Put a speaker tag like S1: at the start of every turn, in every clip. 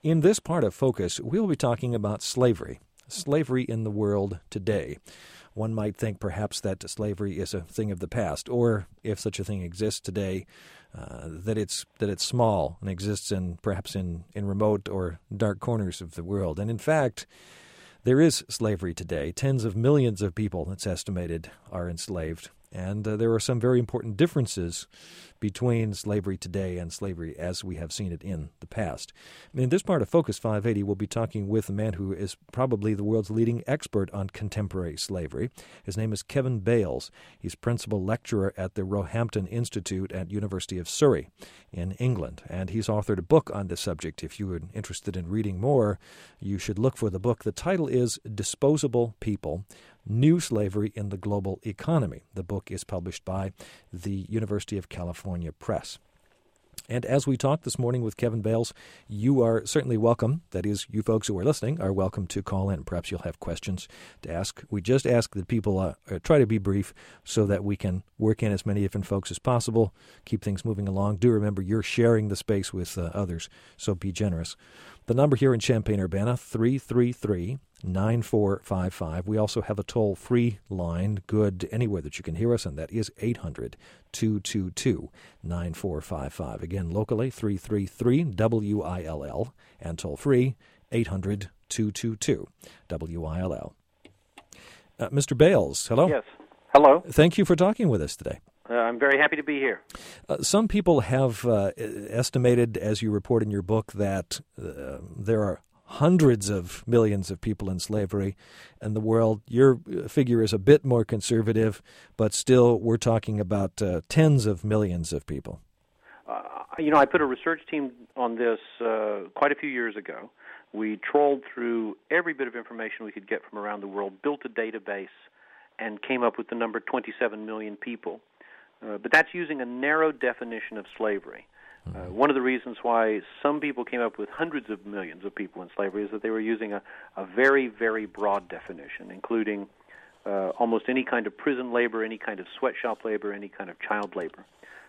S1: In this part of Focus, we'll be talking about slavery in the world today. One might think perhaps that slavery is a thing of the past, or if such a thing exists today, that it's small and exists perhaps in remote or dark corners of the world. And in fact, there is slavery today. Tens of millions of people, it's estimated, are enslaved. And there are some very important differences between slavery today and slavery as we have seen it in the past. In this part of Focus 580, we'll be talking with a man who is probably the world's leading expert on contemporary slavery. His name is Kevin Bales. He's principal lecturer at the Roehampton Institute at University of Surrey in England. And he's authored a book on this subject. If you are interested in reading more, you should look for the book. The title is Disposable People: New Slavery in the Global Economy. The book is published by the University of California Press. And as we talk this morning with Kevin Bales, you are certainly welcome. That is, you folks who are listening are welcome to call in. Perhaps you'll have questions to ask. We just ask that people try to be brief so that we can work in as many different folks as possible, keep things moving along. Do remember you're sharing the space with others, so be generous. The number here in Champaign-Urbana, 333-9455. We also have a toll-free line, good anywhere that you can hear us, and that is 800-222-9455. Again, locally, 333-WILL, and toll-free, 800-222-WILL. Mr. Bales, hello.
S2: Yes, hello.
S1: Thank you for talking with us today.
S2: I'm very happy to be here.
S1: Some people have estimated, as you report in your book, that there are hundreds of millions of people in slavery in the world. Your figure is a bit more conservative, but still we're talking about tens of millions of people.
S2: I put a research team on this quite a few years ago. We trolled through every bit of information we could get from around the world, built a database, and came up with the number 27 million people. But that's using a narrow definition of slavery. One of the reasons why some people came up with hundreds of millions of people in slavery is that they were using a very, very broad definition, including almost any kind of prison labor, any kind of sweatshop labor, any kind of child labor.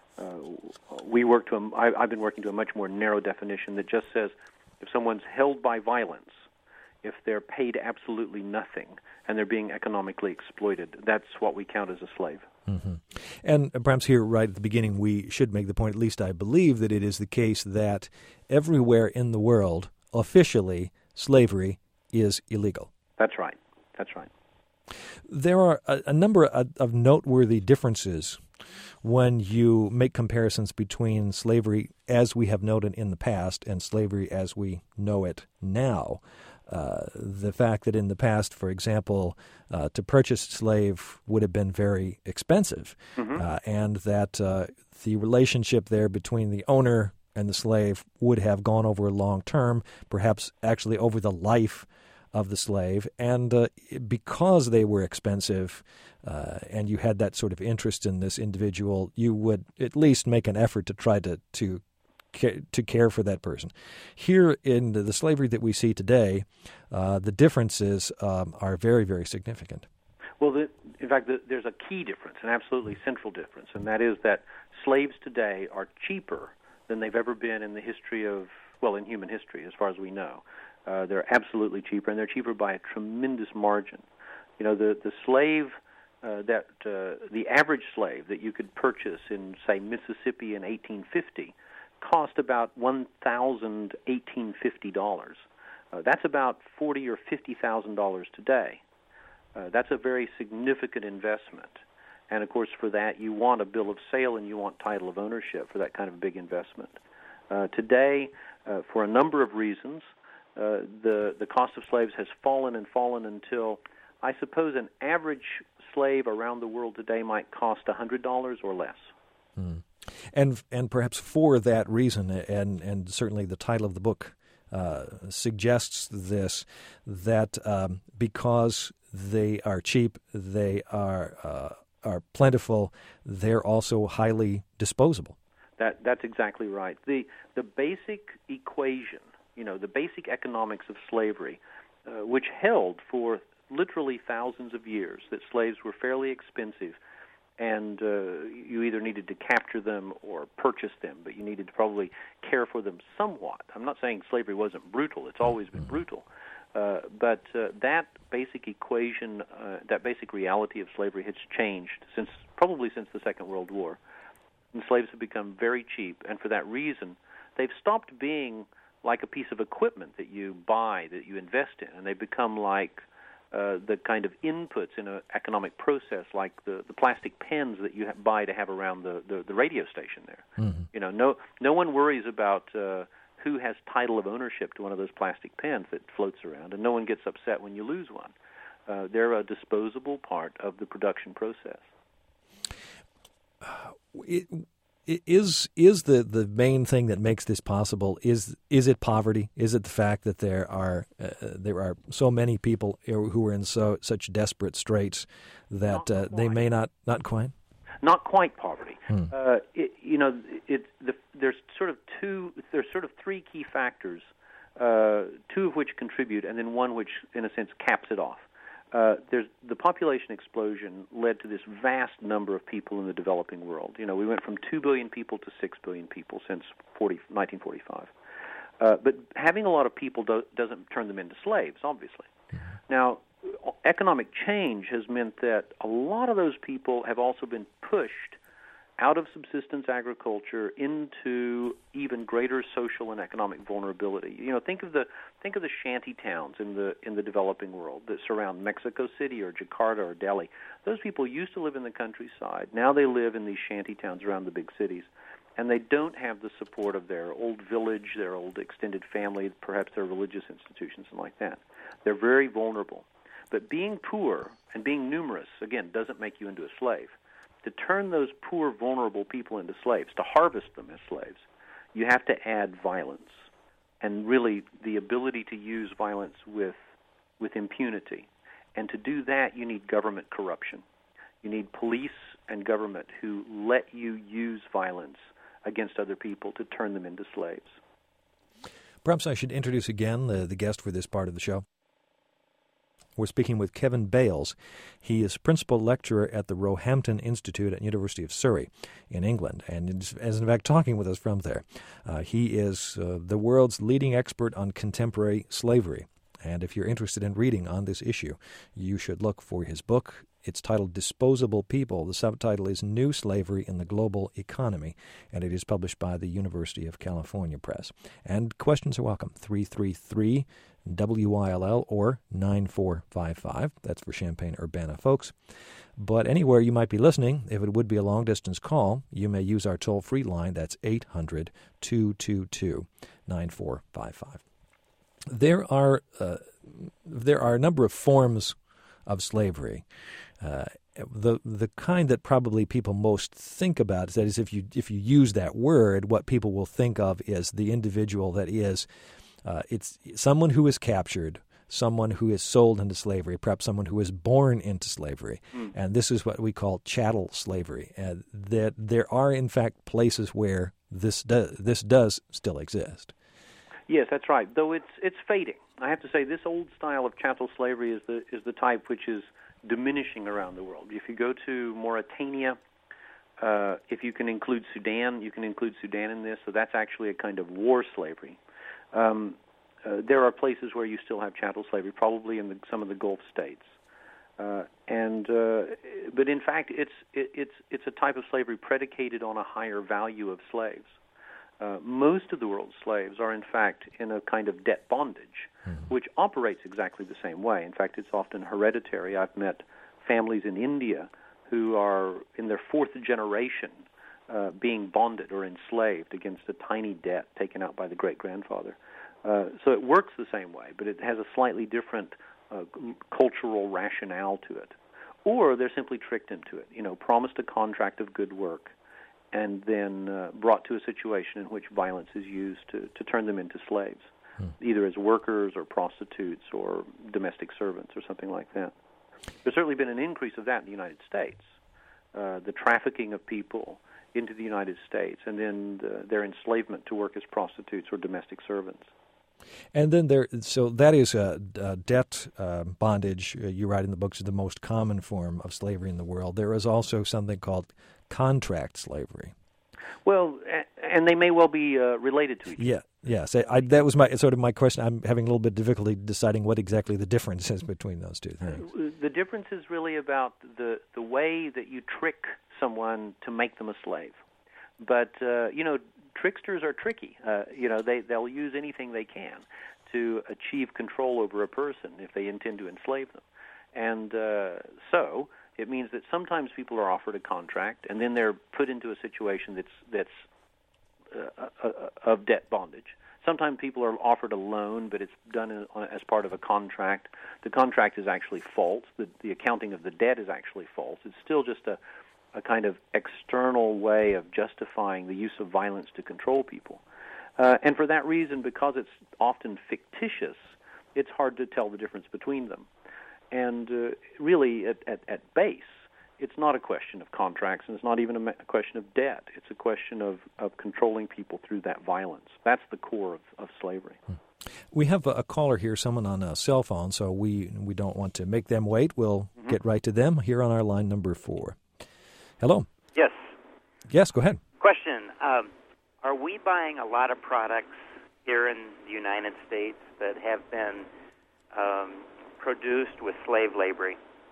S2: I've been working to a much more narrow definition that just says if someone's held by violence, if they're paid absolutely nothing, and they're being economically exploited, that's what we count as a slave.
S1: Mm-hmm. And perhaps here right at the beginning we should make the point, at least I believe, that it is the case that everywhere in the world, officially, slavery is illegal.
S2: That's right.
S1: There are a number of noteworthy differences when you make comparisons between slavery as we have known it in the past and slavery as we know it now. The fact that in the past, for example, to purchase a slave would have been very expensive, and that the relationship there between the owner and the slave would have gone over a long term, perhaps actually over the life of the slave. And because they were expensive and you had that sort of interest in this individual, you would at least make an effort to try to care for that person. Here in the slavery that we see today, the differences are very, very significant.
S2: Well, in fact, there's a key difference, an absolutely central difference, and that is that slaves today are cheaper than they've ever been in the history of, in human history, as far as we know. They're absolutely cheaper, and they're cheaper by a tremendous margin. The slave the average slave that you could purchase in, say, Mississippi in 1850 cost about $1,1850. That's about $40,000 or $50,000 today. That's a very significant investment. And, of course, for that, you want a bill of sale and you want title of ownership for that kind of big investment. Today, for a number of reasons, the cost of slaves has fallen until, I suppose, an average slave around the world today might cost $100 or less.
S1: Mm. And perhaps for that reason, and certainly the title of the book suggests this, that because they are cheap, they are plentiful, they're also highly disposable.
S2: That's exactly right. The basic equation, the basic economics of slavery, which held for literally thousands of years, that slaves were fairly expensive, and you either needed to capture them or purchase them, but you needed to probably care for them somewhat. I'm not saying slavery wasn't brutal. It's always been brutal. But that basic equation, that basic reality of slavery has changed probably since the Second World War. And slaves have become very cheap, and for that reason, they've stopped being like a piece of equipment that you buy, that you invest in, and they've become like the kind of inputs in an economic process, like the plastic pens that you buy to have around the radio station there. Mm-hmm. You know, no one worries about who has title of ownership to one of those plastic pens that floats around, and no one gets upset when you lose one. They're a disposable part of the production process.
S1: Is the main thing that makes this possible? Is it poverty? Is it the fact that there are so many people who are in such desperate straits that they may not quite?
S2: Not quite poverty. There's sort of three key factors, two of which contribute, and then one which, in a sense, caps it off. There's the population explosion led to this vast number of people in the developing world. You know, we went from 2 billion people to 6 billion people since 1945. But having a lot of people doesn't turn them into slaves, obviously. Now, economic change has meant that a lot of those people have also been pushed out of subsistence agriculture into even greater social and economic vulnerability. You know, think of the shanty towns in the developing world that surround Mexico City or Jakarta or Delhi. Those people used to live in the countryside. Now they live in these shanty towns around the big cities, and they don't have the support of their old village, their old extended family, perhaps their religious institutions and like that. They're very vulnerable. But being poor and being numerous, again, doesn't make you into a slave. To turn those poor, vulnerable people into slaves, to harvest them as slaves, you have to add violence, and really the ability to use violence with impunity. And to do that, you need government corruption. You need police and government who let you use violence against other people to turn them into slaves.
S1: Perhaps I should introduce again the guest for this part of the show. We're speaking with Kevin Bales. He is principal lecturer at the Roehampton Institute at University of Surrey in England, and is in fact talking with us from there. He is the world's leading expert on contemporary slavery, and if you're interested in reading on this issue, you should look for his book. It's titled Disposable People. The subtitle is New Slavery in the Global Economy, and it is published by the University of California Press. And questions are welcome, 333-WILL or 9455. That's for Champaign-Urbana folks. But anywhere you might be listening, if it would be a long-distance call, you may use our toll-free line. That's 800-222-9455. There are a number of forms of slavery. The kind that probably people most think about, that is, if you use that word, what people will think of is the individual that is, it's someone who is captured, someone who is sold into slavery, perhaps someone who is born into slavery, and this is what we call chattel slavery. That there are, in fact, places where this does still exist.
S2: Yes, that's right. Though it's fading. I have to say, this old style of chattel slavery is the type which is diminishing around the world. If you go to Mauritania, if you can include Sudan, you can include Sudan in this, so that's actually a kind of war slavery. There are places where you still have chattel slavery, probably in some of the Gulf states. But in fact, it's a type of slavery predicated on a higher value of slaves. Most of the world's slaves are, in fact, in a kind of debt bondage, which operates exactly the same way. In fact, it's often hereditary. I've met families in India who are in their fourth generation being bonded or enslaved against a tiny debt taken out by the great-grandfather. So it works the same way, but it has a slightly different cultural rationale to it. Or they're simply tricked into it, promised a contract of good work, and then brought to a situation in which violence is used to turn them into slaves, either as workers or prostitutes or domestic servants or something like that. There's certainly been an increase of that in the United States, the trafficking of people into the United States, and then their enslavement to work as prostitutes or domestic servants.
S1: And then so that is debt bondage. You write in the books is the most common form of slavery in the world. There is also something called contract slavery.
S2: Well, and they may well be related to each other.
S1: Yeah, yes. That was my question. I'm having a little bit of difficulty deciding what exactly the difference is between those two things.
S2: The difference is really about the way that you trick someone to make them a slave. But tricksters are tricky. They'll use anything they can to achieve control over a person if they intend to enslave them. And so it means that sometimes people are offered a contract, and then they're put into a situation that's of debt bondage. Sometimes people are offered a loan, but it's done as part of a contract. The contract is actually false. The accounting of the debt is actually false. It's still just a kind of external way of justifying the use of violence to control people. And for that reason, because it's often fictitious, it's hard to tell the difference between them. And really, at base, it's not a question of contracts, and it's not even a question of debt. It's a question of controlling people through that violence. That's the core of slavery.
S1: We have a caller here, someone on a cell phone, so we don't want to make them wait. We'll get right to them here on our line number 4. Hello.
S3: Yes.
S1: Yes, go ahead.
S3: Question. Are we buying a lot of products here in the United States that have been produced with slave labor?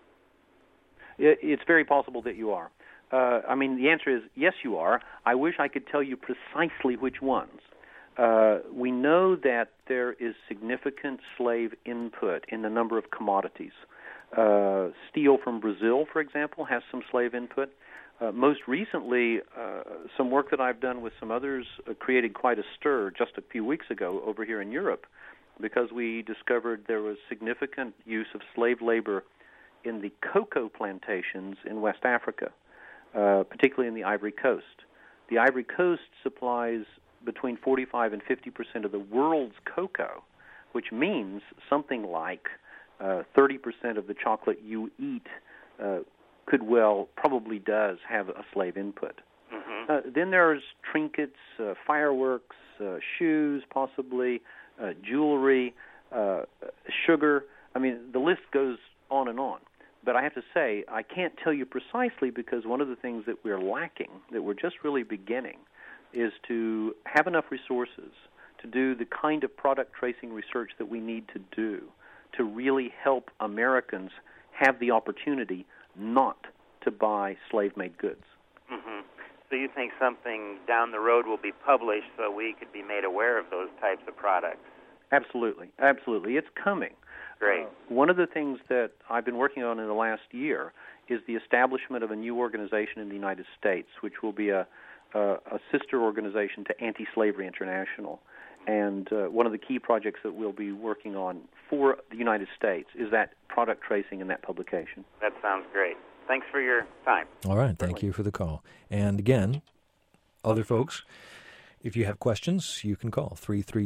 S2: It's very possible that you are. The answer is yes, you are. I wish I could tell you precisely which ones. We know that there is significant slave input in a number of commodities. Steel from Brazil, for example, has some slave input. Most recently, some work that I've done with some others created quite a stir just a few weeks ago over here in Europe, because we discovered there was significant use of slave labor in the cocoa plantations in West Africa, particularly in the Ivory Coast. The Ivory Coast supplies between 45 and 50% of the world's cocoa, which means something like 30% of the chocolate you eat probably does have a slave input. Mm-hmm. Then there's trinkets, fireworks, shoes, possibly, jewelry, sugar. The list goes on and on. But I have to say, I can't tell you precisely, because one of the things that we're lacking, that we're just really beginning, is to have enough resources to do the kind of product tracing research that we need to do to really help Americans have the opportunity not to buy slave-made goods.
S3: Mm-hmm. So you think something down the road will be published so we could be made aware of those types of products?
S2: Absolutely. It's coming.
S3: Great.
S2: One of the things that I've been working on in the last year is the establishment of a new organization in the United States, which will be a sister organization to Anti-Slavery International. And one of the key projects that we'll be working on for the United States is that product tracing and that publication.
S3: That sounds great. Thanks for your time.
S1: All right. Thank you for the call. And again, other folks, if you have questions, you can call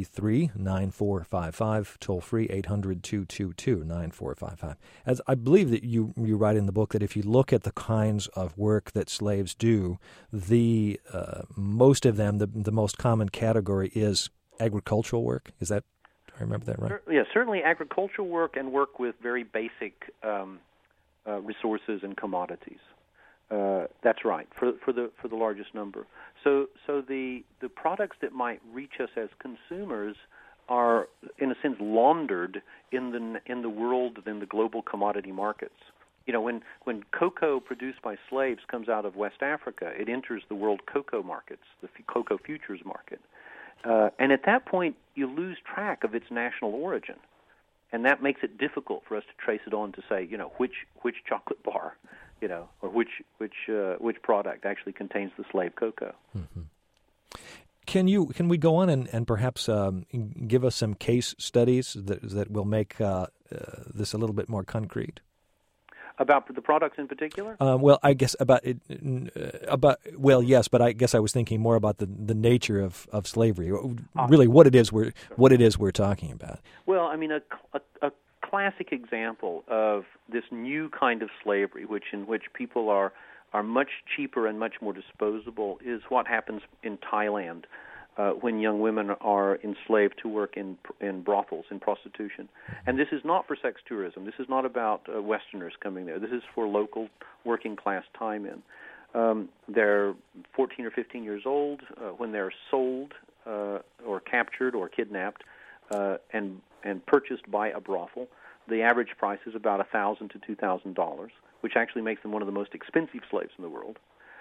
S1: 333-9455, toll free 800-222-9455. As I believe that you write in the book that if you look at the kinds of work that slaves do, the most of them, the most common category is agricultural work. Is that, do I remember that right?
S2: Yeah, certainly agricultural work and work with very basic resources and commodities. That's right, for the largest number. So the products that might reach us as consumers are, in a sense, laundered in the world, in the global commodity markets. When cocoa produced by slaves comes out of West Africa, it enters the world cocoa markets, the cocoa futures market. And at that point, you lose track of its national origin. And that makes it difficult for us to trace it on to say, which chocolate bar, or which product actually contains the slave cocoa.
S1: Mm-hmm. Can we go on and perhaps give us some case studies that will make this a little bit more concrete?
S2: About the products in particular?
S1: I guess yes, but I guess I was thinking more about the nature of slavery. Really, what it is we're talking about.
S2: Well, a classic example of this new kind of slavery, in which people are much cheaper and much more disposable, is what happens in Thailand. when young women are enslaved to work in brothels, in prostitution. And this is not for sex tourism. This is not about Westerners coming there. This is for local working-class time-in. They're 14 or 15 years old when they're sold or captured or kidnapped and purchased by a brothel. The average price is about $1,000 to $2,000, which actually makes them one of the most expensive slaves in the world.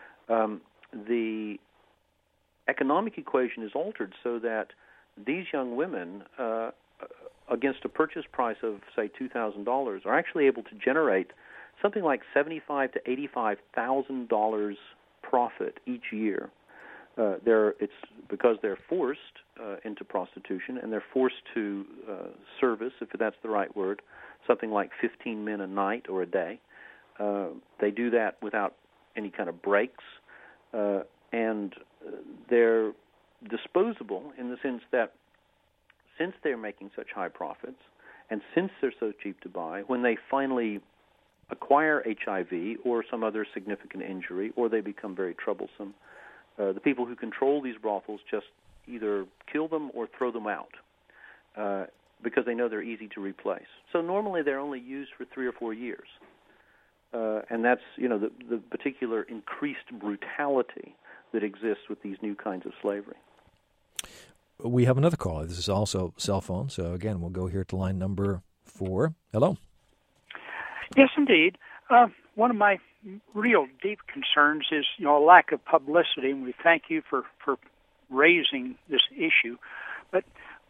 S2: The economic equation is altered so that these young women, against a purchase price of, say, $2,000, are actually able to generate something like $75,000 to $85,000 profit each year. It's because they're forced into prostitution, and they're forced to service, if that's the right word, something like 15 men a night or a day. They do that without any kind of breaks, and they're disposable in the sense that since they're making such high profits, and since they're so cheap to buy, when they finally acquire HIV or some other significant injury, or they become very troublesome, the people who control these brothels just either kill them or throw them out because they know they're easy to replace. So normally they're only used for 3 or 4 years. And that's, the particular increased brutality that exists with these new kinds of slavery.
S1: We have another caller. This is also cell phone. So, again, we'll go here to line number 4. Hello.
S4: Yes, indeed. One of my real deep concerns is, lack of publicity, and we thank you for raising this issue. But,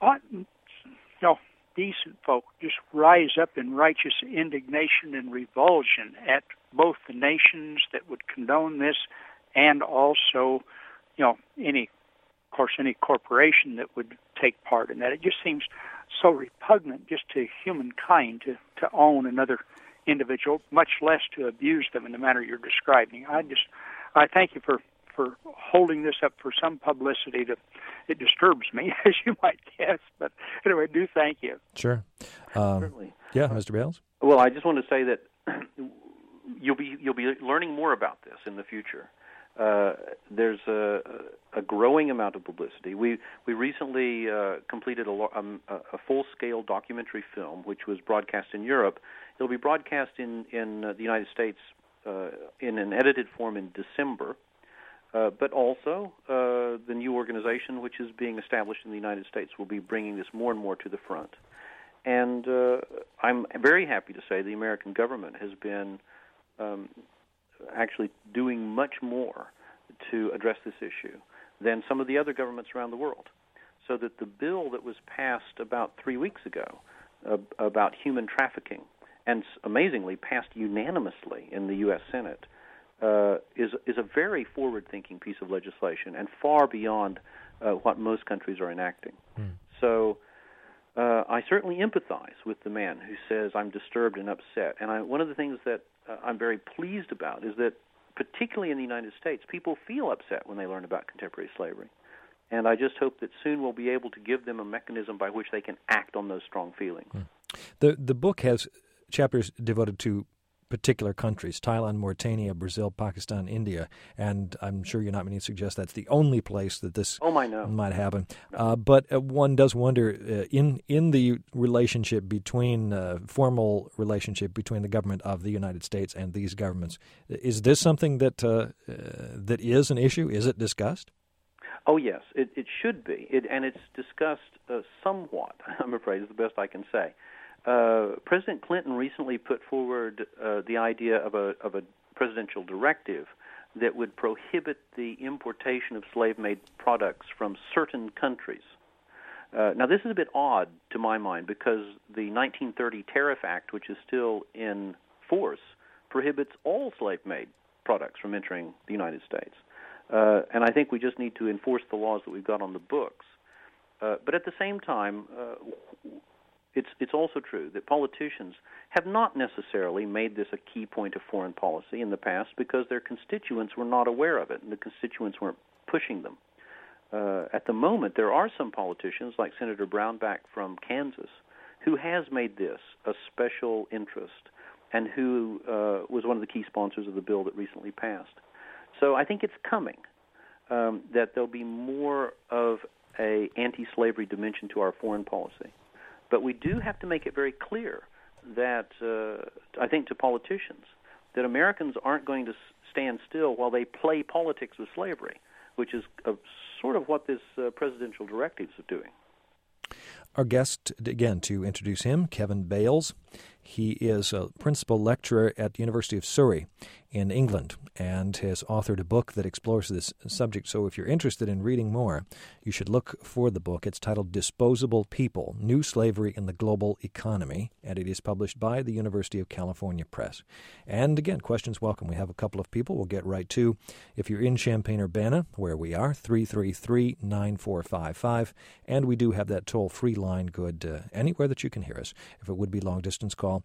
S4: decent folk just rise up in righteous indignation and revulsion at both the nations that would condone this and also, any corporation that would take part in that. It just seems so repugnant just to humankind to own another individual, much less to abuse them in the manner you're describing. I thank you for holding this up for some publicity. It disturbs me, as you might guess. But anyway, do thank you.
S1: Sure.
S2: Certainly.
S1: Yeah, Mr. Bales?
S2: Well, I just want to say that you'll be learning more about this in the future. There's a growing amount of publicity. We recently completed a full-scale documentary film, which was broadcast in Europe. It'll be broadcast in the United States in an edited form in December. But also, the new organization, which is being established in the United States, will be bringing this more and more to the front. And I'm very happy to say the American government has been actually doing much more to address this issue than some of the other governments around the world. So that the bill that was passed about 3 weeks ago about human trafficking, and amazingly passed unanimously in the U.S. Senate, is a very forward-thinking piece of legislation and far beyond what most countries are enacting. So I certainly empathize with the man who says, I'm disturbed and upset. And one of the things that I'm very pleased about is that, particularly in the United States, people feel upset when they learn about contemporary slavery. And I just hope that soon we'll be able to give them a mechanism by which they can act on those strong feelings.
S1: The book has chapters devoted to particular countries: Thailand, Mauritania, Brazil, Pakistan, India, and I'm sure you're not meaning to suggest that's the only place that this might happen. But one does wonder, in the relationship between formal relationship between the government of the United States and these governments, is this something that that is an issue? Is it discussed?
S2: Oh yes, it should be, and it's discussed somewhat. I'm afraid is the best I can say. President Clinton recently put forward the idea of a presidential directive that would prohibit the importation of slave-made products from certain countries. Now, this is a bit odd to my mind because the 1930 Tariff Act, which is still in force, prohibits all slave-made products from entering the United States. And I think we just need to enforce the laws that we've got on the books. But at the same time, it's also true that politicians have not necessarily made this a key point of foreign policy in the past because their constituents were not aware of it and the constituents weren't pushing them. At the moment, there are some politicians, like Senator Brownback from Kansas, who has made this a special interest and who was one of the key sponsors of the bill that recently passed. So I think it's coming. that there'll be more of a anti-slavery dimension to our foreign policy. But we do have to make it very clear that, I think to politicians, that Americans aren't going to stand still while they play politics with slavery, which is sort of what this presidential directive is doing.
S1: Our guest, again, to introduce him, Kevin Bales. He is a principal lecturer at the University of Surrey in England and has authored a book that explores this subject. So if you're interested in reading more, you should look for the book. It's titled Disposable People, New Slavery in the Global Economy, and it is published by the University of California Press. And again, questions welcome. We have a couple of people we'll get right to. If you're in Champaign-Urbana, where we are, 333-9455, and we do have that toll-free line good anywhere that you can hear us. If it would be long-distance call,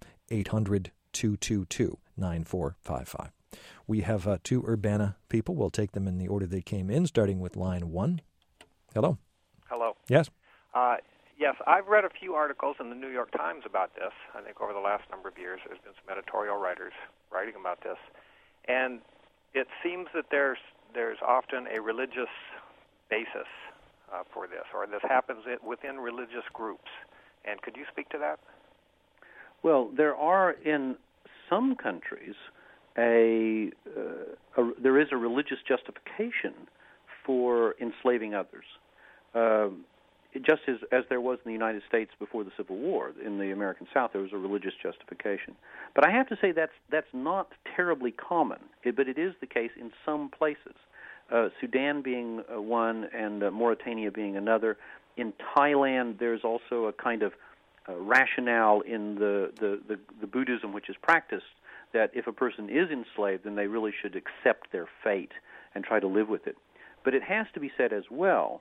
S1: 800-222-9455. We have two Urbana people. We'll take them in the order they came in, starting with line 1. Hello.
S5: Hello.
S1: Yes.
S5: Yes, I've read a few articles in the New York Times about this. I think over the last number of years there's been some editorial writers writing about this. And it seems that there's often a religious basis for this, or this happens within religious groups. And could you speak to that?
S2: Well, there are in some countries there is a religious justification for enslaving others, just as there was in the United States before the Civil War. In the American South, there was a religious justification. But I have to say that's not terribly common, but it is the case in some places. Sudan being one, and Mauritania being another. In Thailand, there's also a kind of rationale in the Buddhism which is practiced, that if a person is enslaved, then they really should accept their fate and try to live with it. But it has to be said as well,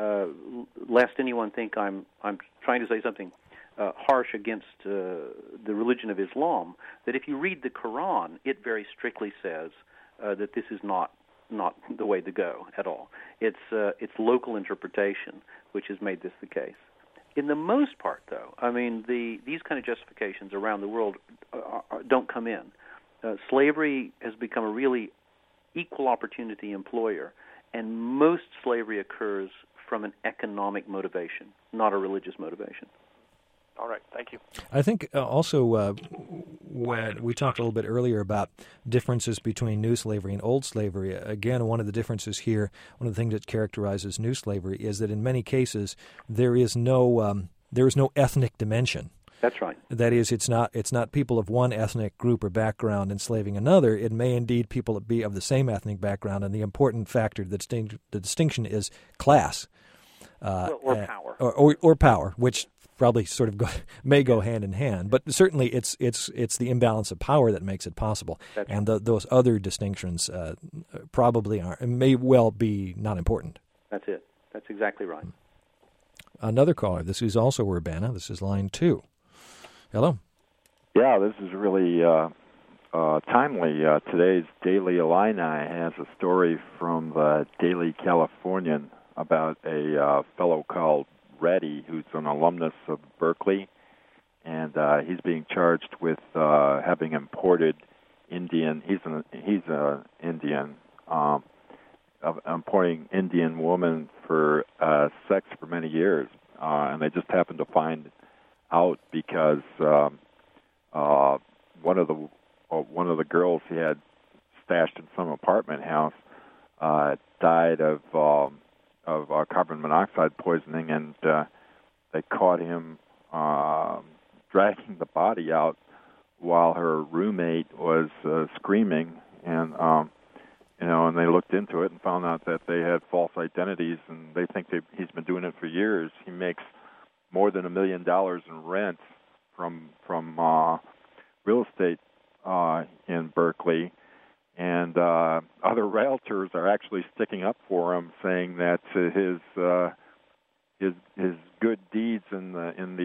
S2: lest anyone think I'm trying to say something harsh against the religion of Islam, that if you read the Quran, it very strictly says that this is not the way to go at all. It's local interpretation which has made this the case. In the most part, though, I mean, these kind of justifications around the world don't come in. Slavery has become a really equal opportunity employer, and most slavery occurs from an economic motivation, not a religious motivation.
S5: All right, thank you.
S1: I think also when we talked a little bit earlier about differences between new slavery and old slavery, again, one of the differences here, one of the things that characterizes new slavery is that in many cases there is no ethnic dimension.
S2: That's right.
S1: That is, it's not people of one ethnic group or background enslaving another. It may indeed people be of the same ethnic background, and the important factor, the distinction is class.
S2: Or power.
S1: Or power, which probably sort of may go hand in hand, but certainly it's the imbalance of power that makes it possible, and those other distinctions probably may well be not important.
S2: That's it. That's exactly right.
S1: Another caller. This is also Urbana. This is line 2. Hello.
S6: Yeah, this is really timely. Today's Daily Illini has a story from the Daily Californian about a fellow called Reddy, who's an alumnus of Berkeley, and he's being charged with having imported Indian. He's an Indian, importing Indian woman for sex for many years, and they just happened to find out because one of the girls he had stashed in some apartment house died of carbon monoxide poisoning, and they caught him dragging the body out while her roommate was screaming, and and they looked into it and found out that they had false identities, and they think he's been doing it for years. He makes more than $1 million in rent from real estate in Berkeley. And other realtors are actually sticking up for him, saying that his good deeds in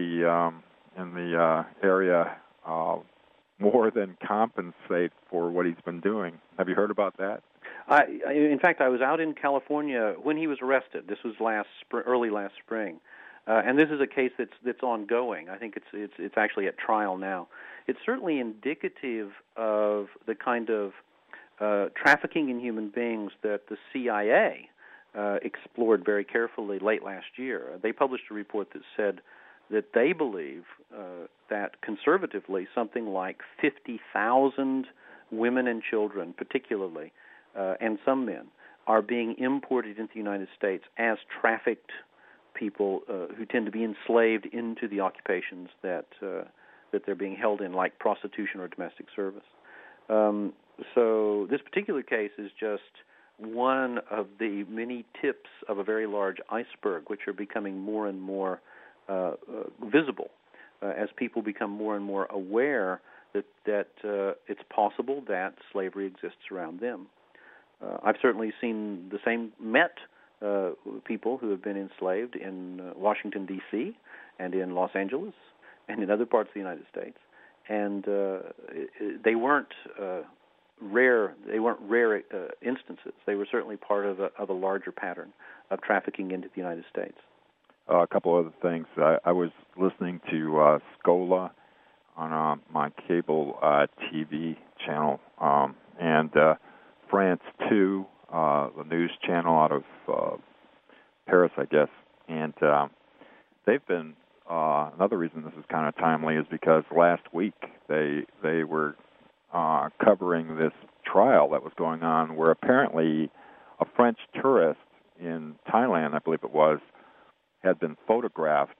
S6: the area more than compensate for what he's been doing. Have you heard about that?
S2: In fact, I was out in California when he was arrested. This was early last spring, and this is a case that's ongoing. I think it's actually at trial now. It's certainly indicative of the kind of trafficking in human beings that the CIA explored very carefully late last year. They published a report that said that they believe that conservatively something like 50,000 women and children, particularly, and some men, are being imported into the United States as trafficked people who tend to be enslaved into the occupations that they're being held in, like prostitution or domestic service. So this particular case is just one of the many tips of a very large iceberg, which are becoming more and more visible as people become more and more aware that it's possible that slavery exists around them. I've certainly seen the same, met people who have been enslaved in Washington, D.C., and in Los Angeles, and in other parts of the United States, and they weren't rare. They weren't rare instances. They were certainly part of a larger pattern of trafficking into the United States.
S6: A couple other things. I was listening to Scola on my cable TV channel, and France 2, the news channel out of Paris, I guess, and they've been. Another reason this is kind of timely is because last week they were covering this trial that was going on where apparently a French tourist in Thailand, I believe it was, had been photographed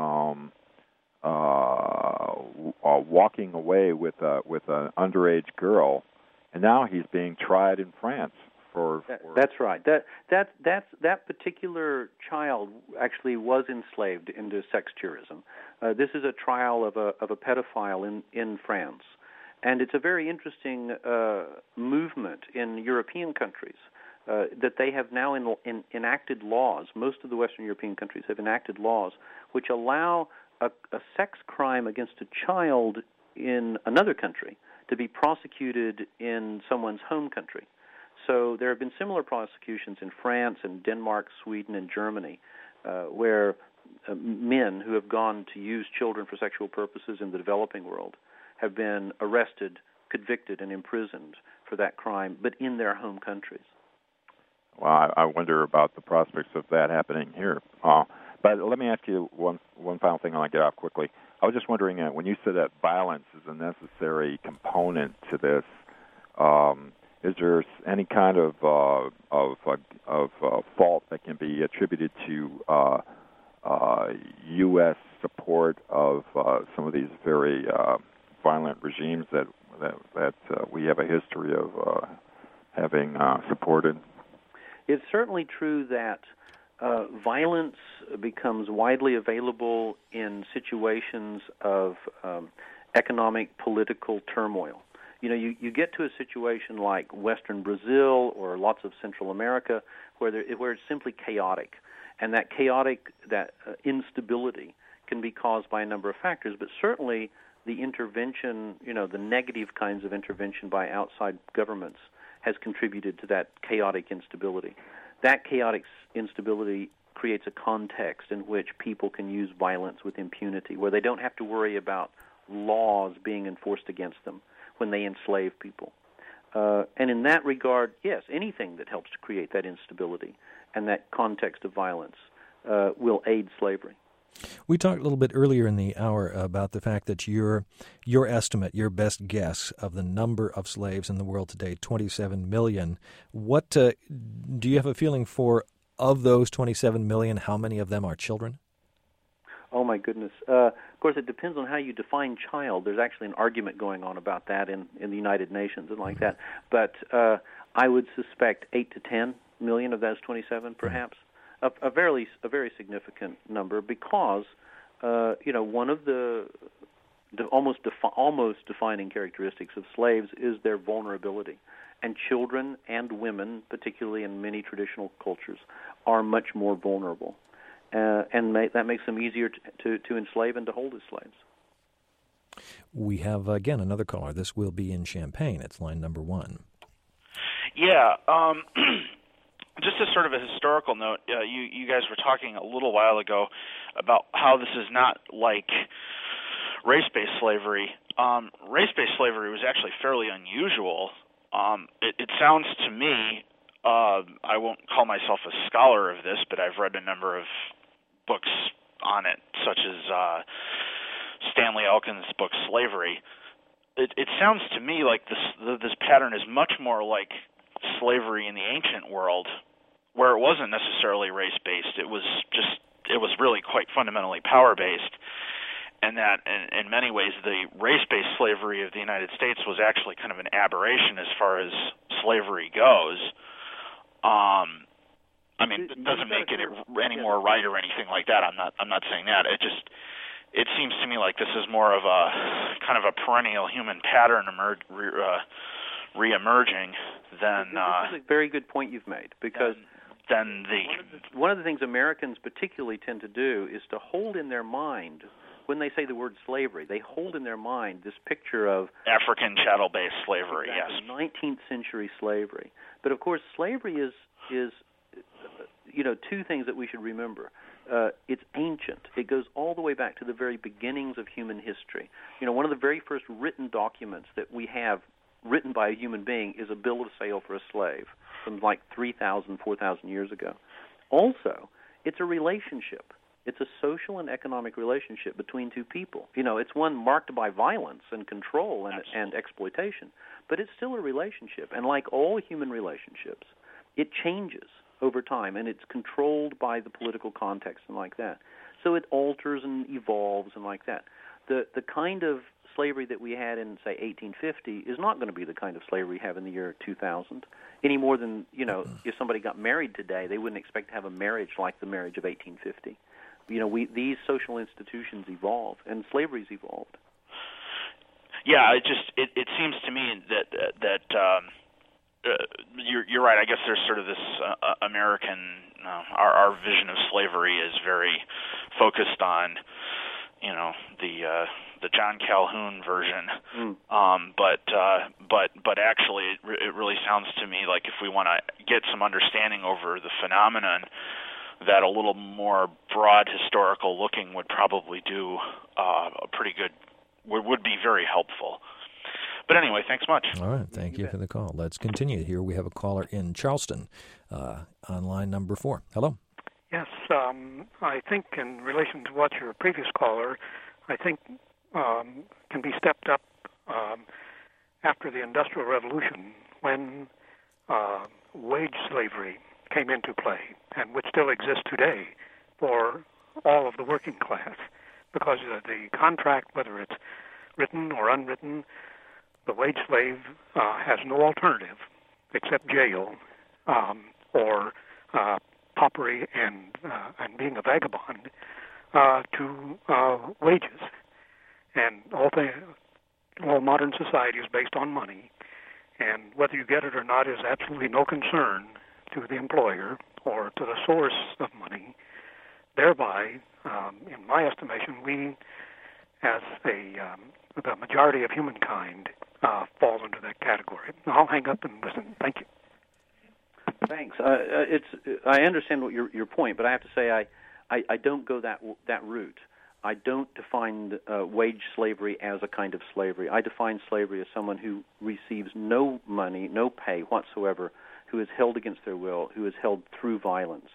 S6: walking away with an underage girl, and now he's being tried in France for
S2: That's right. That particular child actually was enslaved into sex tourism. This is a trial of a pedophile in France, and it's a very interesting movement in European countries. That they have now enacted laws. Most of the Western European countries have enacted laws which allow a sex crime against a child in another country to be prosecuted in someone's home country. So there have been similar prosecutions in France and Denmark, Sweden, and Germany, where men who have gone to use children for sexual purposes in the developing world have been arrested, convicted, and imprisoned for that crime, but in their home countries.
S6: Well, I wonder about the prospects of that happening here. But let me ask you one final thing, and I'll get off quickly. I was just wondering, when you said that violence is a necessary component to this, is there any kind of fault that can be attributed to U.S. support of some of these very violent regimes that we have a history of having supported?
S2: It's certainly true that violence becomes widely available in situations of economic, political turmoil. You know, you get to a situation like Western Brazil or lots of Central America where it's simply chaotic, and that instability can be caused by a number of factors, but certainly the intervention, the negative kinds of intervention by outside governments has contributed to that chaotic instability. That chaotic instability creates a context in which people can use violence with impunity, where they don't have to worry about laws being enforced against them when they enslave people. And in that regard, yes, anything that helps to create that instability and that context of violence will aid slavery.
S1: We talked a little bit earlier in the hour about the fact that your estimate, your best guess of the number of slaves in the world today, 27 million. What do you have a feeling for, of those 27 million, how many of them are children?
S2: Oh, my goodness. Of course, it depends on how you define child. There's actually an argument going on about that in the United Nations and like that. But I would suspect 8 to 10 million of those 27, perhaps. A very significant number because, one of the almost defining characteristics of slaves is their vulnerability. And children and women, particularly in many traditional cultures, are much more vulnerable. And that makes them easier to enslave and to hold as slaves.
S1: We have, again, another caller. This will be in Champaign. It's line number 1.
S7: Yeah. Just as sort of a historical note, you guys were talking a little while ago about how this is not like race-based slavery. Race-based slavery was actually fairly unusual. It sounds to me I won't call myself a scholar of this, but I've read a number of books on it, such as Stanley Elkin's book Slavery. It sounds to me like this pattern is much more like slavery in the ancient world, where it wasn't necessarily race-based. It was really quite fundamentally power-based, and that in many ways the race-based slavery of the United States was actually kind of an aberration as far as slavery goes. I mean, it doesn't make it any more right or anything like that. I'm not saying that. It seems to me like this is more of a kind of a perennial human pattern re-emerging than.
S2: This is a very good point you've made, because one of the things Americans particularly tend to do is to hold in their mind, when they say the word slavery, they hold in their mind this picture of
S7: African chattel-based slavery.
S2: Exactly, yes, 19th century slavery. But of course, slavery is two things that we should remember. It's ancient. It goes all the way back to the very beginnings of human history. One of the very first written documents that we have written by a human being is a bill of sale for a slave from like 3,000, 4,000 years ago. Also, it's a relationship. It's a social and economic relationship between two people. It's one marked by violence and control and exploitation, but it's still a relationship. And like all human relationships, it changes over time, and it's controlled by the political context and like that. So it alters and evolves and like that. The kind of slavery that we had in, say, 1850 is not going to be the kind of slavery we have in the year 2000, any more than, if somebody got married today, they wouldn't expect to have a marriage like the marriage of 1850. These social institutions evolve, and slavery's evolved.
S7: Yeah, it seems to me that you're right. I guess there's sort of this American. Our vision of slavery is very focused on, the John Calhoun version. But actually, it really sounds to me like if we want to get some understanding over the phenomenon, that a little more broad historical looking would probably do a pretty good. Would be very helpful. But anyway, thanks much.
S1: All right, thank you for the call. Let's continue here. We have a caller in Charleston on line number 4. Hello.
S8: Yes, I think in relation to what your previous caller, I think can be stepped up after the Industrial Revolution when wage slavery came into play, and which still exists today for all of the working class, because the contract, whether it's written or unwritten, the wage slave has no alternative except jail or paupery and being a vagabond to wages. And all modern society is based on money, and whether you get it or not is absolutely no concern to the employer or to the source of money. Thereby, in my estimation, we, as the majority of humankind, fall into that category. I'll hang up and listen. Thank you.
S2: Thanks. I understand what your point, but I have to say I don't go that route. I don't define wage slavery as a kind of slavery. I define slavery as someone who receives no money, no pay whatsoever, who is held against their will, who is held through violence.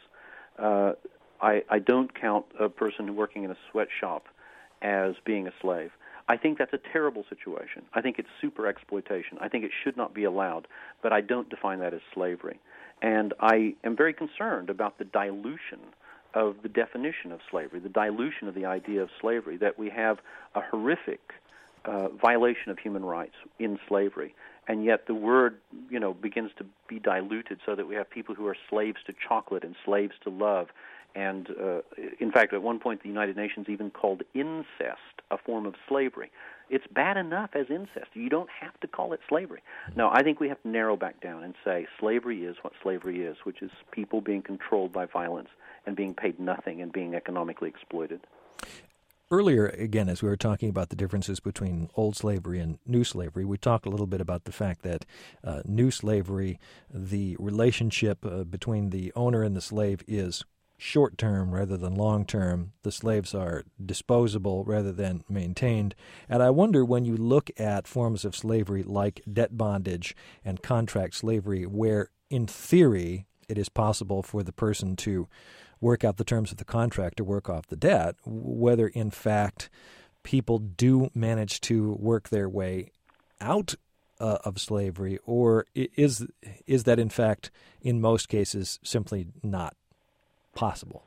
S2: I don't count a person working in a sweatshop as being a slave. I think that's a terrible situation. I think it's super exploitation. I think it should not be allowed, but I don't define that as slavery. And I am very concerned about the dilution of the definition of slavery, the dilution of the idea of slavery, that we have a horrific violation of human rights in slavery, and yet the word, begins to be diluted so that we have people who are slaves to chocolate and slaves to love. And in fact, at one point, the United Nations even called incest a form of slavery. It's bad enough as incest. You don't have to call it slavery. No, I think we have to narrow back down and say slavery is what slavery is, which is people being controlled by violence and being paid nothing and being economically exploited.
S1: Earlier, again, as we were talking about the differences between old slavery and new slavery, we talked a little bit about the fact that new slavery, the relationship between the owner and the slave is short-term rather than long-term. The slaves are disposable rather than maintained. And I wonder, when you look at forms of slavery like debt bondage and contract slavery, where in theory, it is possible for the person to work out the terms of the contract to work off the debt. Whether, in fact, people do manage to work their way out of slavery, or is that, in fact, in most cases, simply not possible?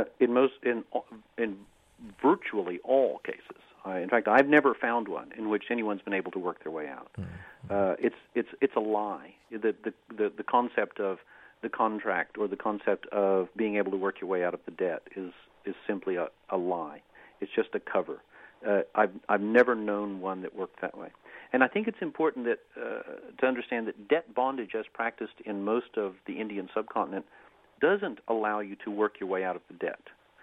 S1: In
S2: virtually all cases. In fact, I've never found one in which anyone's been able to work their way out. It's a lie. The concept of the contract or the concept of being able to work your way out of the debt is simply a lie. It's just a cover. I've never known one that worked that way. And I think it's important that to understand that debt bondage, as practiced in most of the Indian subcontinent, doesn't allow you to work your way out of the debt.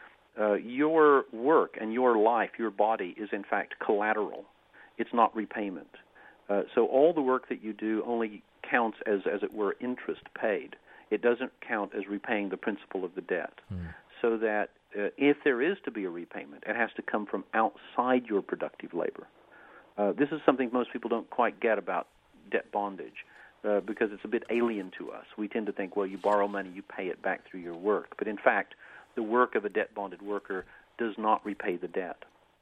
S2: Your work and your life, your body, is in fact collateral. It's not repayment. So all the work that you do only counts as it were, interest paid. It doesn't count as repaying the principal of the debt. So that if there is to be a repayment, it has to come from outside your productive labor. This is something most people don't quite get about debt bondage because it's a bit alien to us. We tend to think, well, you borrow money, you pay it back through your work. But in fact, the work of a debt-bonded worker does not repay the debt.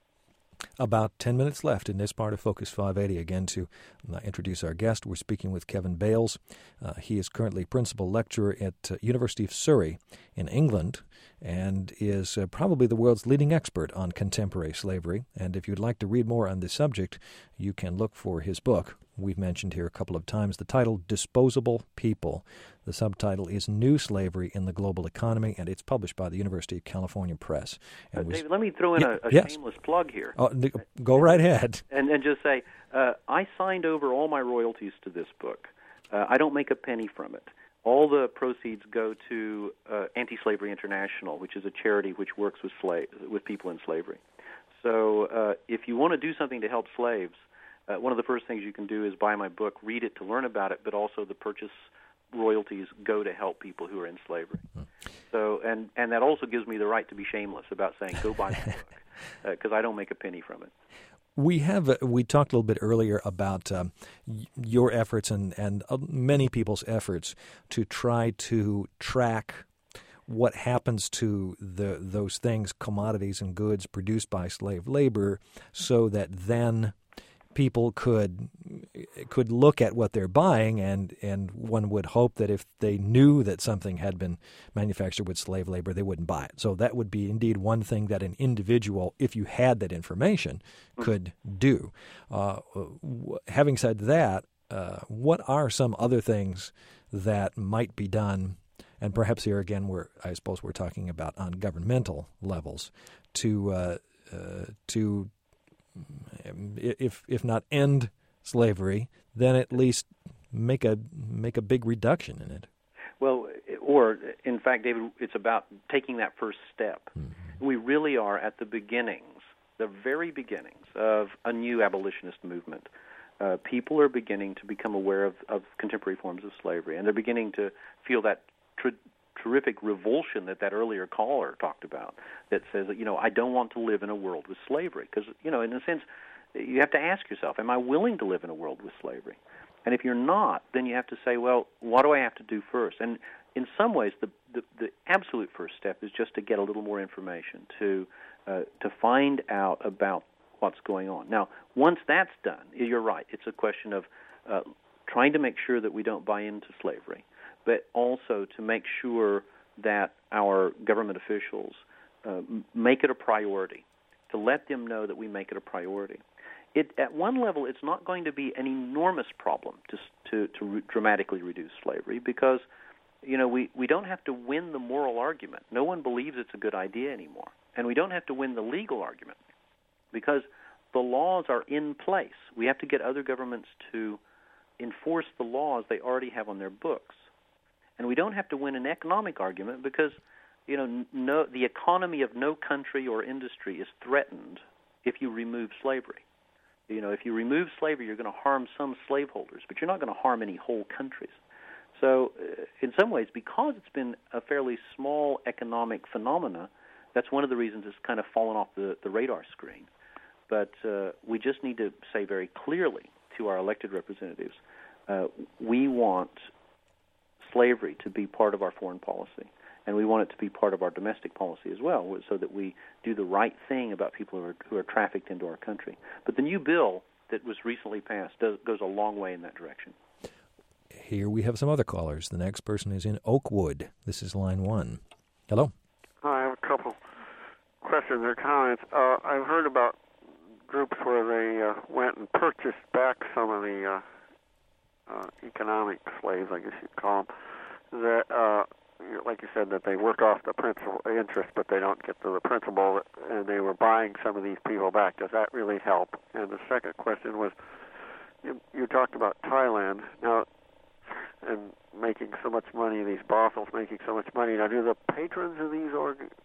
S1: About 10 minutes left in this part of Focus 580. Again, to introduce our guest, we're speaking with Kevin Bales. He is currently principal lecturer at University of Surrey in England and is probably the world's leading expert on contemporary slavery. And if you'd like to read more on this subject, you can look for his book. We've mentioned here a couple of times the title, Disposable People. The subtitle is New Slavery in the Global Economy, and it's published by the University of California Press. And
S2: David, let me throw in a
S1: yes.
S2: shameless plug here.
S1: Oh, go right ahead.
S2: And just say, I signed over all my royalties to this book. I don't make a penny from it. All the proceeds go to Anti-Slavery International, which is a charity which works with people in slavery. So if you want to do something to help slaves, one of the first things you can do is buy my book, read it to learn about it, but also the purchase royalties go to help people who are in slavery. So, and that also gives me the right to be shameless about saying, go buy my book, because I don't make a penny from it.
S1: We talked a little bit earlier about your efforts and many people's efforts to try to track what happens to those things, commodities and goods produced by slave labor, so that then people could look at what they're buying, and one would hope that if they knew that something had been manufactured with slave labor, they wouldn't buy it. So that would be indeed one thing that an individual, if you had that information, could do. Having said that, what are some other things that might be done? And perhaps here again, I suppose we're talking about on governmental levels to if not end slavery, then at least make a big reduction in it.
S2: Well, or in fact, David, it's about taking that first step. Mm-hmm. We really are at the beginnings, the very beginnings of a new abolitionist movement. People are beginning to become aware of contemporary forms of slavery, and they're beginning to feel that terrific revulsion that earlier caller talked about, that says that, I don't want to live in a world with slavery. Because, in a sense, you have to ask yourself, am I willing to live in a world with slavery? And if you're not, then you have to say, well, what do I have to do first? And in some ways, the absolute first step is just to get a little more information, to find out about what's going on. Now, once that's done, you're right, it's a question of trying to make sure that we don't buy into slavery, but also to make sure that our government officials make it a priority, to let them know that we make it a priority. At one level, it's not going to be an enormous problem to dramatically reduce slavery because, we don't have to win the moral argument. No one believes it's a good idea anymore. And we don't have to win the legal argument because the laws are in place. We have to get other governments to enforce the laws they already have on their books. And we don't have to win an economic argument because, the economy of no country or industry is threatened if you remove slavery. If you remove slavery, you're going to harm some slaveholders, but you're not going to harm any whole countries. So, in some ways, because it's been a fairly small economic phenomena, that's one of the reasons it's kind of fallen off the radar screen. But we just need to say very clearly to our elected representatives, we want slavery to be part of our foreign policy, and we want it to be part of our domestic policy as well, so that we do the right thing about people who are trafficked into our country. But the new bill that was recently passed goes a long way in that direction.
S1: Here we have some other callers. The next person is in Oakwood. This is line 1. Hello.
S9: I have a couple questions or comments. I've heard about groups where they went and purchased back some of the economic slaves, I guess you'd call them, that, like you said, that they work off the principal interest, but they don't get to the principal, and they were buying some of these people back. Does that really help? And the second question was, you talked about Thailand now, and making so much money, these brothels making so much money. Now, do the patrons of these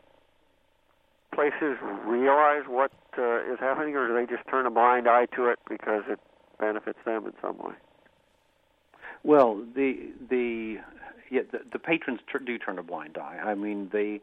S9: places realize what is happening, or do they just turn a blind eye to it because it benefits them in some way?
S2: Well, the patrons do turn a blind eye. I mean, the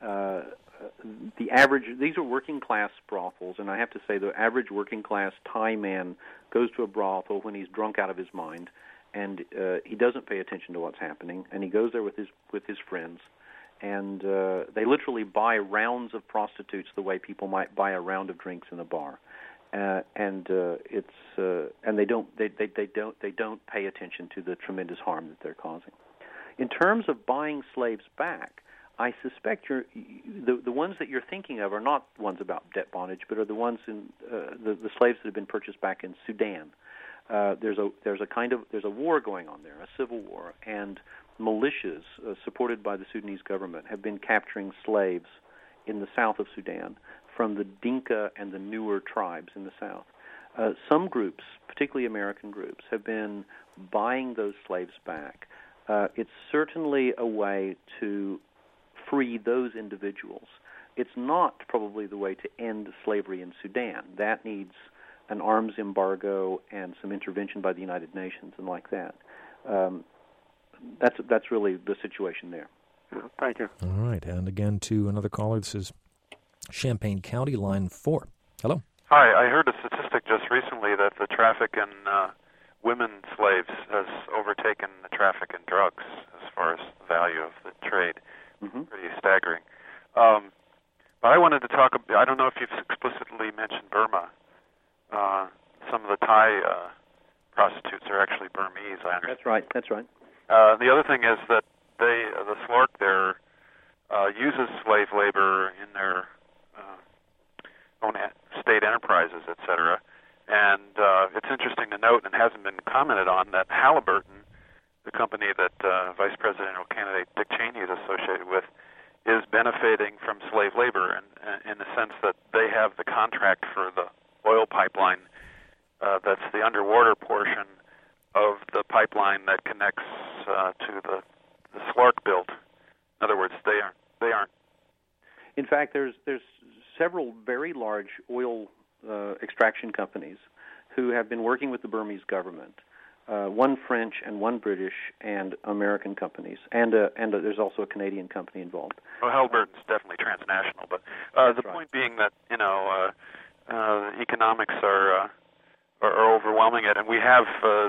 S2: average, these are working class brothels, and I have to say the average working class Thai man goes to a brothel when he's drunk out of his mind, and he doesn't pay attention to what's happening, and he goes there with his friends, and they literally buy rounds of prostitutes the way people might buy a round of drinks in a bar, and they don't pay attention to the tremendous harm that they're causing. In terms of buying slaves back, I suspect the ones that you're thinking of are not ones about debt bondage, but are the ones in the slaves that have been purchased back in Sudan. There's a war going on there, a civil war, and militias supported by the Sudanese government have been capturing slaves in the south of Sudan from the Dinka and the Nuer tribes in the south. Some groups, particularly American groups, have been buying those slaves back. It's certainly a way to free those individuals. It's not probably the way to end slavery in Sudan. That needs an arms embargo and some intervention by the United Nations and like that. That's really the situation there.
S9: Thank you.
S1: All right, and again to another caller. This is Champaign County, line 4. Hello.
S10: Hi, I heard a statistic just recently that the traffic in women slaves has overtaken the traffic in drugs as far as the value of the trade.
S2: Mm-hmm.
S10: Pretty staggering. But I wanted to talk, I don't know if you've explicitly mentioned Burma. Some of the Thai prostitutes are actually Burmese, I understand.
S2: That's right.
S10: The other thing is that the SLORC there uses slave labor in their own state enterprises, etc. And it's interesting to note, and hasn't been commented on, that Halliburton, the company that Vice Presidential candidate Dick Cheney is associated with, is benefiting from slave labor in the sense that they have the contract for the oil pipeline that's the underwater portion of the pipeline that connects to the SLORC built. In other words, they aren't.
S2: In fact, there's several very large oil extraction companies who have been working with the Burmese government. One French and one British and American companies, and there's also a Canadian company involved.
S10: Well, Halliburton's definitely transnational, but point being that the economics are overwhelming it, and we have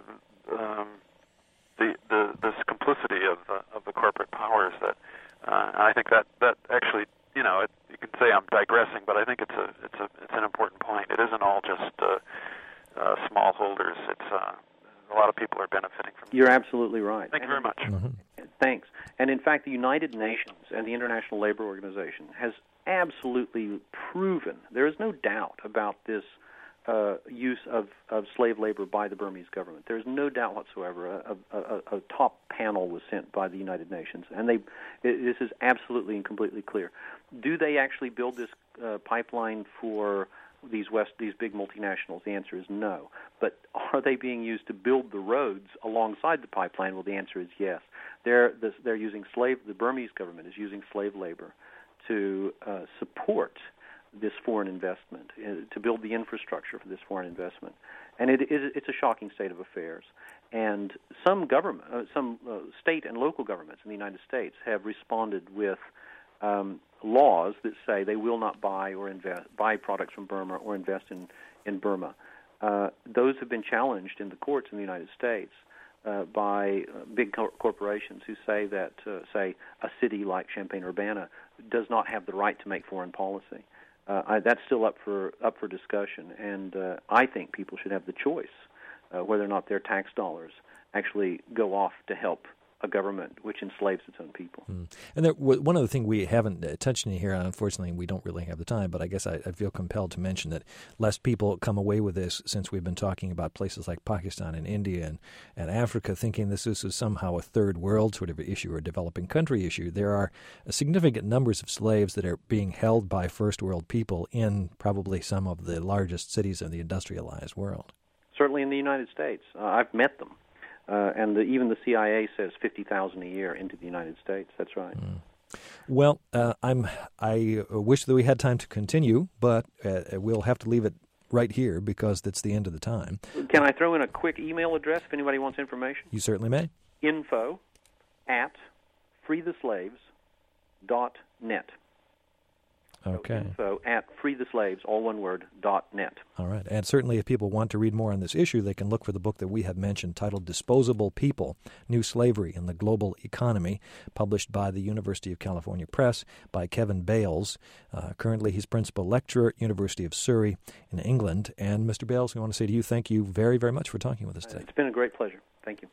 S10: this complicity of the corporate powers that I think that actually, you can say I'm digressing, but I think it's an important point. It isn't all just smallholders. It's a lot of people are benefiting from it.
S2: You're absolutely right.
S10: Thank you very much.
S1: Mm-hmm.
S2: Thanks. And in fact, the United Nations and the International Labor Organization has absolutely proven, there is no doubt about this use of slave labor by the Burmese government. There's no doubt whatsoever. A top panel was sent by the United Nations, and this is absolutely and completely clear. Do they actually build this pipeline for these big multinationals? The answer is no. But are they being used to build the roads alongside the pipeline? Well, the answer is yes. They're using the Burmese government is using slave labor to support this foreign investment, to build the infrastructure for this foreign investment. And it's a shocking state of affairs. And some state and local governments in the United States have responded with laws that say they will not buy products from Burma or invest in Burma. Those have been challenged in the courts in the United States, by big corporations who say that, say, a city like Champaign-Urbana does not have the right to make foreign policy. That's still up for discussion, and I think people should have the choice whether or not their tax dollars actually go off to help a government which enslaves its own people.
S1: And one other thing we haven't touched on here, and unfortunately we don't really have the time, but I guess I feel compelled to mention that lest people come away with this, since we've been talking about places like Pakistan and India and Africa, thinking this is somehow a third world sort of issue or developing country issue. There are significant numbers of slaves that are being held by first world people in probably some of the largest cities in the industrialized world.
S2: Certainly in the United States. I've met them. And even the CIA says 50,000 a year into the United States. That's right.
S1: Well, I wish that we had time to continue, but we'll have to leave it right here because that's the end of the time.
S2: Can I throw in a quick email address if anybody wants information?
S1: You certainly may.
S2: info@freetheslaves.net.
S1: Okay.
S2: info@freetheslaves, all one word, .net.
S1: All right. And certainly if people want to read more on this issue, they can look for the book that we have mentioned titled Disposable People, New Slavery in the Global Economy, published by the University of California Press by Kevin Bales. Currently he's principal lecturer at University of Surrey in England. And Mr. Bales, we want to say to you, thank you very, very much for talking with us today.
S2: It's been a great pleasure. Thank you.